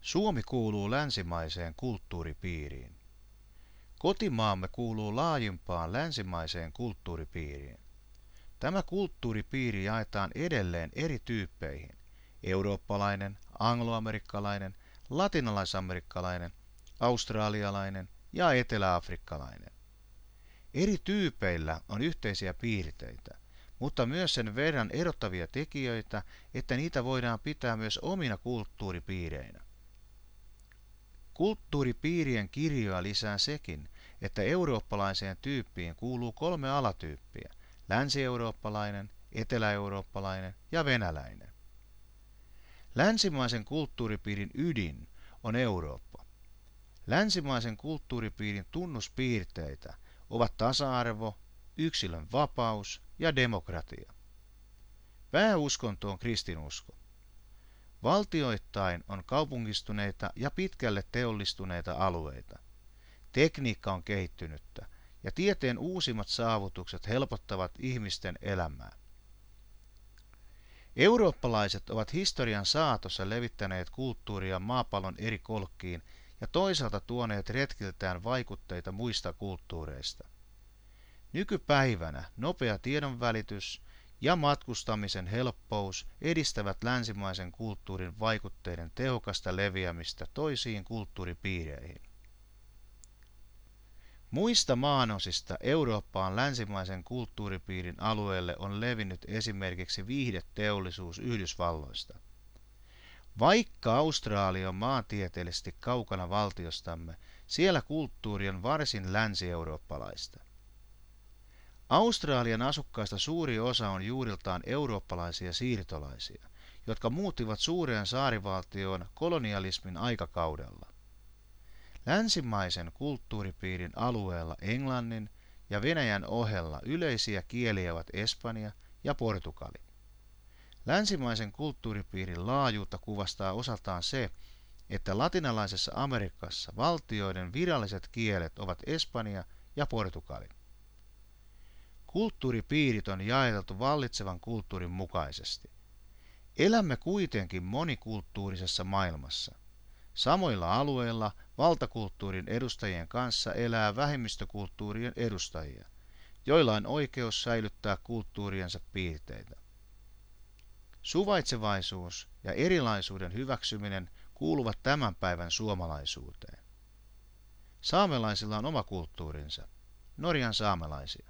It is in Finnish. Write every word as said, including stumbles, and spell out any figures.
Suomi kuuluu länsimaiseen kulttuuripiiriin. Kotimaamme kuuluu laajimpaan länsimaiseen kulttuuripiiriin. Tämä kulttuuripiiri jaetaan edelleen eri tyyppeihin: eurooppalainen, angloamerikkalainen, latinalaisamerikkalainen, australialainen ja eteläafrikkalainen. Eri tyypeillä on yhteisiä piirteitä, mutta myös sen verran erottavia tekijöitä, että niitä voidaan pitää myös omina kulttuuripiireinä. Kulttuuripiirien kirjoa lisää sekin, että eurooppalaiseen tyyppiin kuuluu kolme alatyyppiä: länsi-eurooppalainen, etelä-eurooppalainen ja venäläinen. Länsimaisen kulttuuripiirin ydin on Eurooppa. Länsimaisen kulttuuripiirin tunnuspiirteitä ovat tasa-arvo, yksilön vapaus ja demokratia. Pääuskonto on kristinusko. Valtioittain on kaupungistuneita ja pitkälle teollistuneita alueita. Tekniikka on kehittynyttä ja tieteen uusimmat saavutukset helpottavat ihmisten elämää. Eurooppalaiset ovat historian saatossa levittäneet kulttuuria maapallon eri kolkkiin ja toisaalta tuoneet retkiltään vaikutteita muista kulttuureista. Nykypäivänä nopea tiedonvälitys ja matkustamisen helppous edistävät länsimaisen kulttuurin vaikutteiden tehokasta leviämistä toisiin kulttuuripiireihin. Muista maanosista Eurooppaan länsimaisen kulttuuripiirin alueelle on levinnyt esimerkiksi viihdeteollisuus Yhdysvalloista. Vaikka Australia on maantieteellisesti kaukana valtiostamme, siellä kulttuuri on varsin länsi-eurooppalaista. Australian asukkaista suuri osa on juuriltaan eurooppalaisia siirtolaisia, jotka muuttivat suureen saarivaltioon kolonialismin aikakaudella. Länsimaisen kulttuuripiirin alueella englannin ja venäjän ohella yleisiä kieliä ovat espanja ja portugali. Länsimaisen kulttuuripiirin laajuutta kuvastaa osaltaan se, että latinalaisessa Amerikassa valtioiden viralliset kielet ovat espanja ja portugali. Kulttuuripiirit on jaeteltu vallitsevan kulttuurin mukaisesti. Elämme kuitenkin monikulttuurisessa maailmassa. Samoilla alueilla valtakulttuurin edustajien kanssa elää vähemmistökulttuurien edustajia, joilla on oikeus säilyttää kulttuuriensa piirteitä. Suvaitsevaisuus ja erilaisuuden hyväksyminen kuuluvat tämän päivän suomalaisuuteen. Saamelaisilla on oma kulttuurinsa, Norjan saamelaisia.